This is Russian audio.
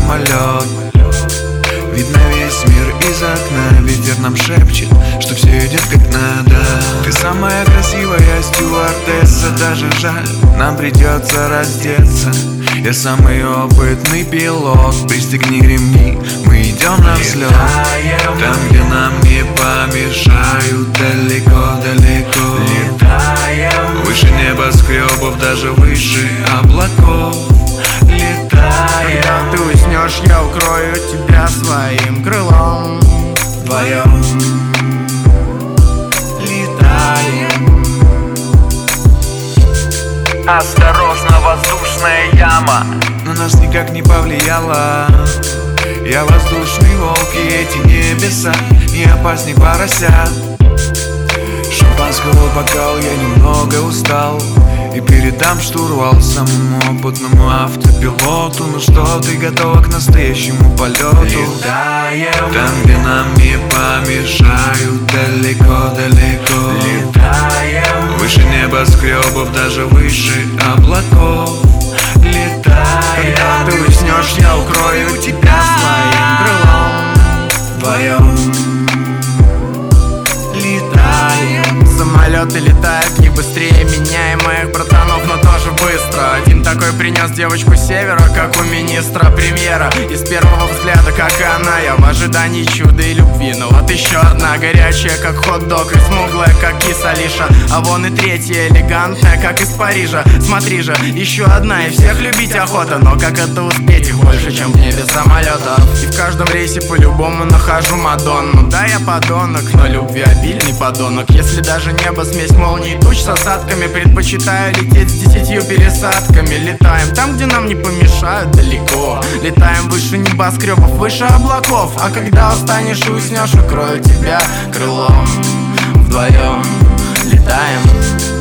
самолет. Видно весь мир из окна, ветер нам шепчет, что все идет как надо. Ты самая красивая стюардесса, даже жаль, нам придется раздеться. Я самый опытный пилот, пристегни ремни, мы идем на взлет. Там, где нам не помешают, далеко-далеко летаем. Выше небоскребов, даже выше облаков летаем. Когда ты уснешь, я укрою тебя своим крылом. Вдвоем летаем. Осторожно, воздушная яма на нас никак не повлияла. Я воздушный волк, и эти небеса не опасней поросят. Шампанского бокал, я немного устал, и передам штурвал самому опытному автопилоту. Ну что, ты готова к настоящему полету? Летаем. Там, где нам не помешают, далеко-далеко Летаем. Выше небоскребов, даже выше облаков летаем. Когда ты уснешь, я укрою тебя своим крылом. Вдвоем летаем. Самолеты летают не быстрее меня и моих братанов, но тоже быстро. Один такой принес девочку с севера, как у министра премьера. И с первого взгляда, как и она, я в ожидании чуда и любви. Но вот еще одна, горячая, как хот-дог, и смуглая, как киса Алиша. А вон и третья, элегантная, как из Парижа. Смотри же, еще одна, и всех любить охота. Но как это успеть, их больше, чем в небе самолетов. И в каждом рейсе по-любому нахожу Мадонну. Да, я подонок, но любви обильный подонок. Если даже небо смесь молний и туч с осадками, предпочитаю лететь с 10 пересадками. Летаем там, где нам не помешают, далеко. Летаем выше небоскребов, выше облаков. А когда устанешь и уснешь, укрою тебя крылом. Вдвоем летаем.